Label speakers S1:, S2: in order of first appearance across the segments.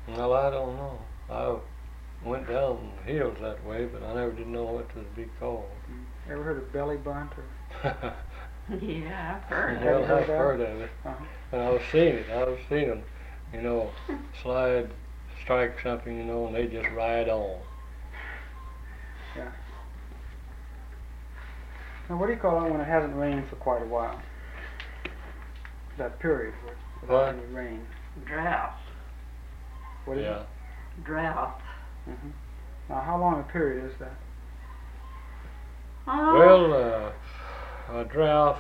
S1: Well, I don't know. I went down the hills that way, but I never did know what it would be called.
S2: Ever heard of belly bunt or?
S3: Yeah, I've heard of
S1: Well,
S3: it.
S1: I've heard of it.
S2: Uh-huh.
S1: And I've seen it. I've seen them, slide, strike something, and they just ride on.
S2: Yeah. Now, what do you call it when it hasn't rained for quite a while? That period without
S1: What?
S2: any rain.
S3: Drought.
S2: What is
S1: Yeah.
S2: it?
S3: Drought.
S2: Mm-hmm. Now, how long a period is that?
S3: Oh,
S1: Well, a drought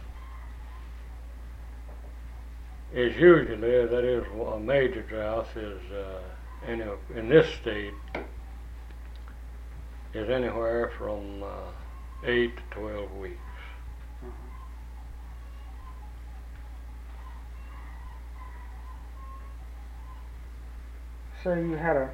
S1: is usually, that is, a major drought is, in this state, is anywhere from 8 to 12 weeks.
S2: Uh-huh. Say you had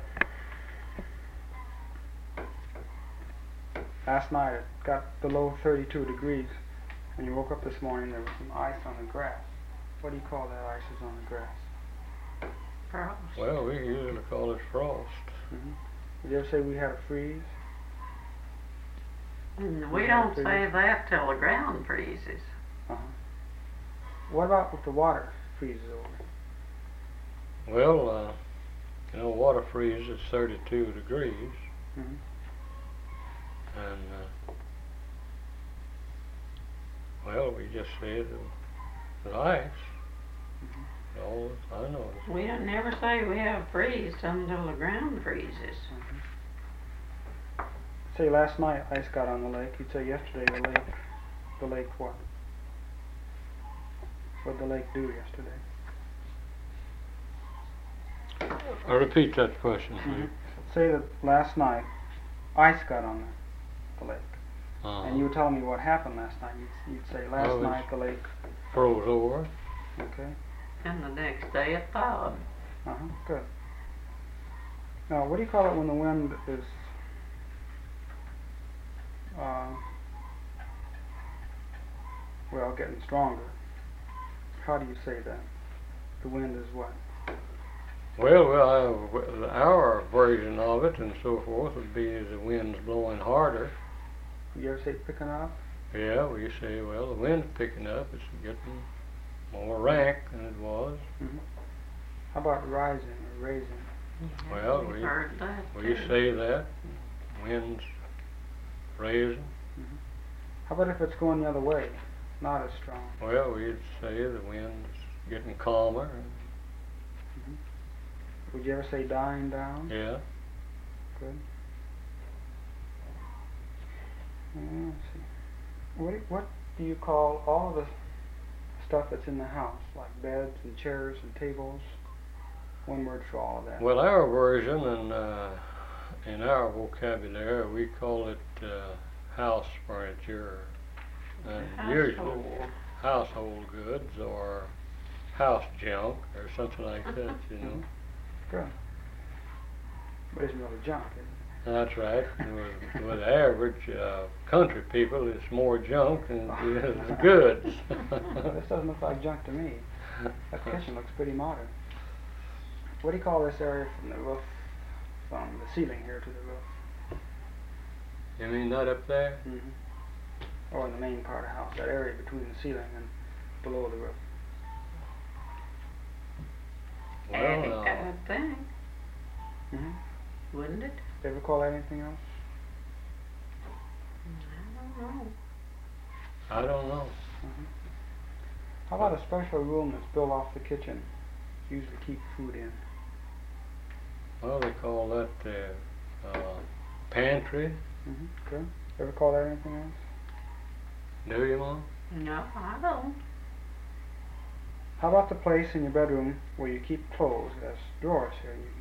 S2: last night it got below 32 degrees, and you woke up this morning there was some ice on the grass. What do you call that ice is on the grass?
S3: frost.
S1: Well, we usually call it frost.
S2: Mm-hmm. Did you ever say we had a freeze?
S3: We don't say that till the ground freezes.
S2: Uh-huh. What about if the water freezes over?
S1: Well, water freezes 32 degrees,
S2: Mm-hmm.
S1: and well, we just say the ice.
S2: Mm-hmm.
S1: All I know.
S3: We don't never say we have freeze until the ground freezes.
S2: Mm-hmm. Say last night ice got on the lake. You'd say yesterday the lake what? What did the lake do yesterday?
S1: I'll repeat that question, please.
S2: Mm-hmm. Say that last night ice got on the lake, and you were telling me what happened last night. You'd say last night the lake
S1: froze over.
S2: Okay.
S3: And the next day it thawed.
S2: Uh-huh. Good. Now, what do you call it when the wind is getting stronger? How do you say that? The wind is what?
S1: Well, our version of it and so forth would be the wind's blowing harder.
S2: You ever say picking up?
S1: Yeah, we say, well, the wind's picking up. It's getting more rank than it was.
S2: Mm-hmm. How about rising or raising?
S3: Yeah,
S1: Well,
S3: we've
S1: we
S3: heard that
S1: we
S3: too.
S1: say that. Wind's raising.
S2: Mm-hmm. How about if it's going the other way, not as strong?
S1: Well, we'd say the wind's getting calmer.
S2: Mm-hmm. Would you ever say dying down?
S1: Yeah.
S2: Good. Let's see. What do you call all of the stuff that's in the house, like beds and chairs and tables? One word for all of that.
S1: Well, our version and in our vocabulary, we call it house furniture, and usually household goods or house junk or something like that.
S2: Good. But it's really junk, isn't it?
S1: That's right. With the average country people, it's more junk than it is goods.
S2: This doesn't look like junk to me. That kitchen looks pretty modern. What do you call this area from the roof, from the ceiling here to the roof?
S1: You mean that up there?
S2: Mm-hmm. Or in the main part of the house, that area between the ceiling and below the roof.
S3: Attic,
S1: Well,
S3: I would think,
S2: Mm-hmm.
S3: wouldn't it?
S2: They ever call that anything else?
S3: I don't know.
S1: I don't know.
S2: Mm-hmm. How about a special room that's built off the kitchen? Usually keep food in.
S1: Well, they call that the pantry.
S2: Mm-hmm. Good. Ever call that anything else?
S1: Do you, Mom?
S3: No, I don't.
S2: How about the place in your bedroom where you keep clothes? There's drawers here.